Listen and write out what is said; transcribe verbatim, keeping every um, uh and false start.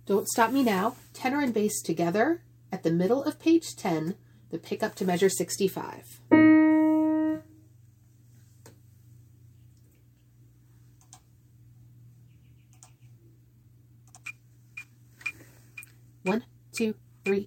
Don't Stop Me Now, tenor and bass together at the middle of page ten, the pickup to measure sixty-five. One, two, three.